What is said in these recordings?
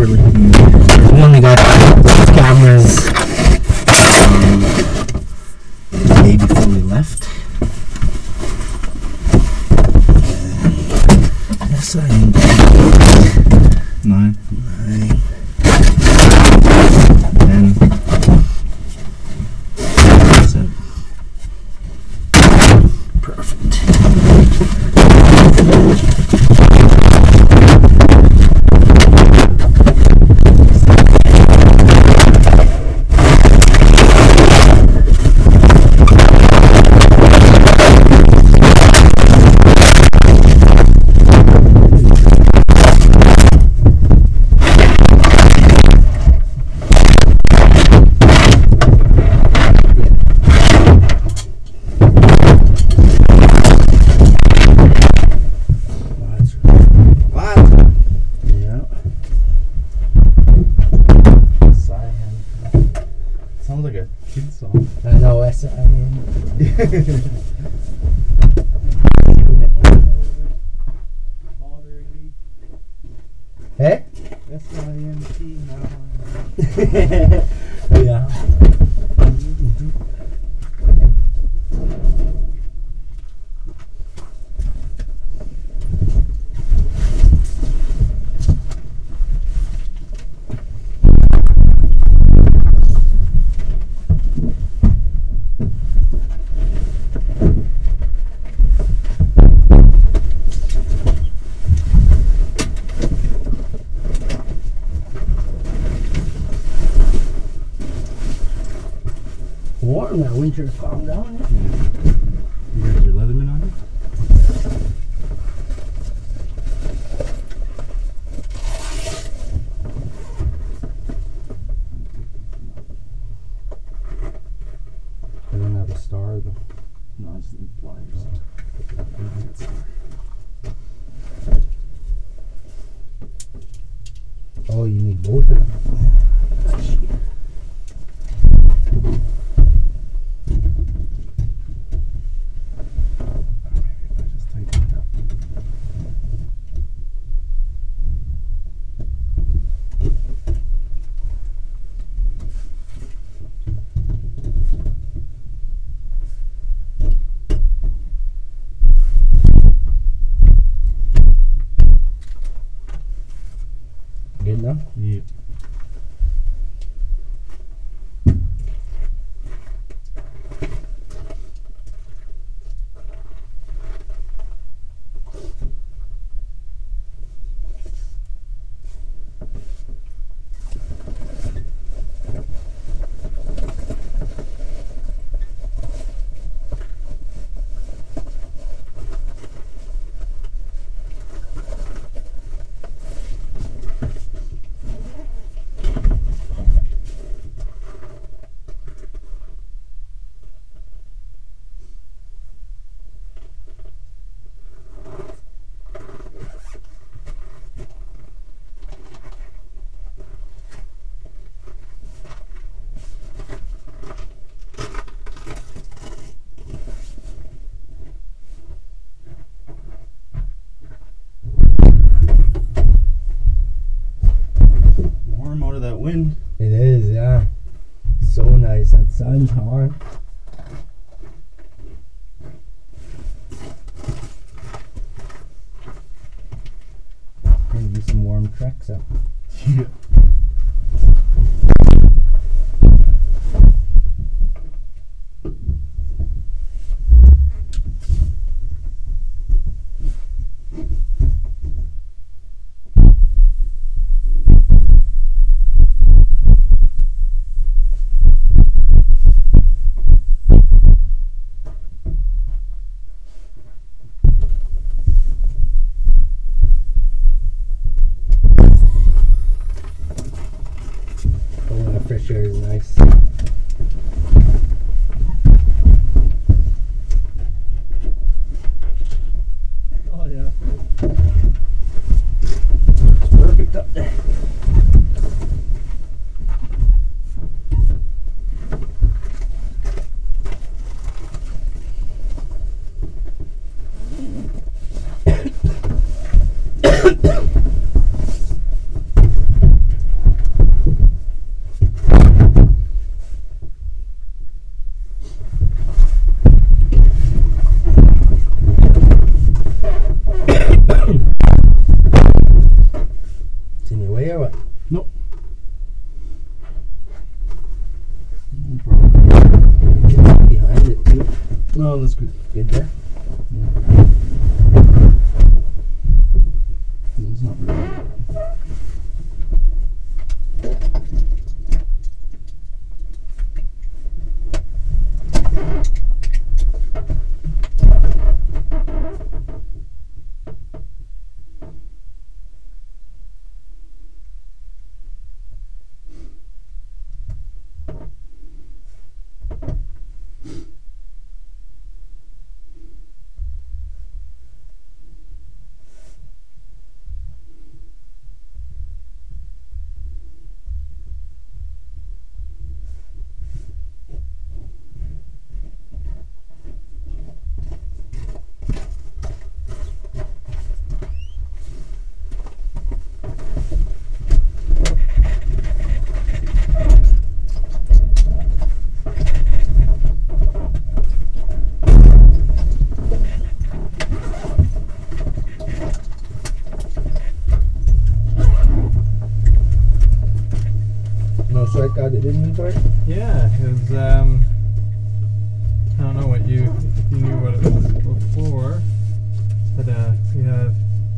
properly. We only got those cameras maybe fully left. Yes, I am. 9. 10. 7. Perfect. Sounds like a kid song. I know, S-I-N. Hey? S-I-N-T now. Yeah. Warm now, winter's calmed down. You got your Leatherman on here? I don't have a star though. No, it's the pliers. Oh, you need both of them. Good enough? Yeah. Warm out of that wind. It is, yeah. So nice. That sun's hot. Maybe some warm treks up. Yeah. away or what? Nope. No problem. It's behind it too. No, that's good. Good there. Yeah. It's not very bad. No strike out of inventory? Yeah, it was, I don't know what you, if you knew what it was before, but we have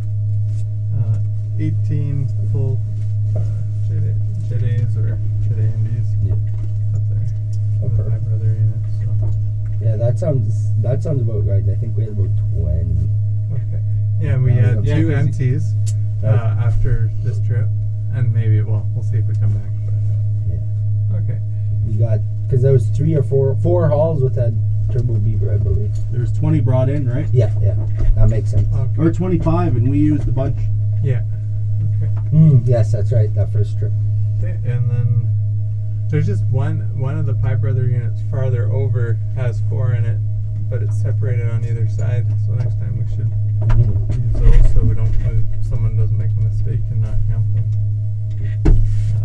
18 full Jet A's or Jet A and B's Yeah. up there. Oh, With my perfect. brother units, so. Yeah, that sounds about right. I think we had about 20. Okay. Yeah, we Yeah, had yeah, two 'cause MTs Right. after this trip, and maybe, well, we'll see if we come back. But, okay. We got, because there was 3 or 4 hauls with that turbo beaver, I believe. There's 20 brought in, right? Yeah, that makes sense. Okay. Or 25, and we used a bunch. Yeah. Okay. Yes, that's right. That first trip. Okay, and then there's just one of the Pipe Brother units farther over has 4 in it, but it's separated on either side. So next time we should use those so we don't someone doesn't make a mistake and not count them.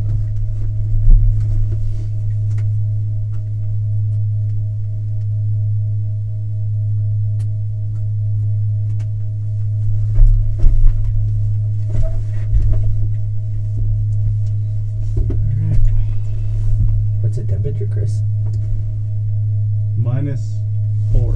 Alright. What's the temperature, Chris? -4.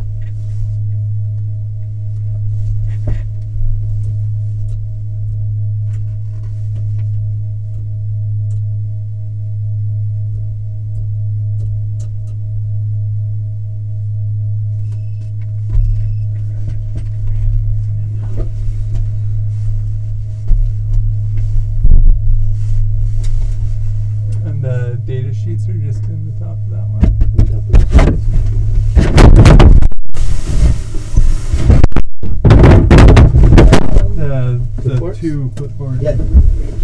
And the data sheets are just in the top of that one. Um, The Footboards? two footboards. Yeah.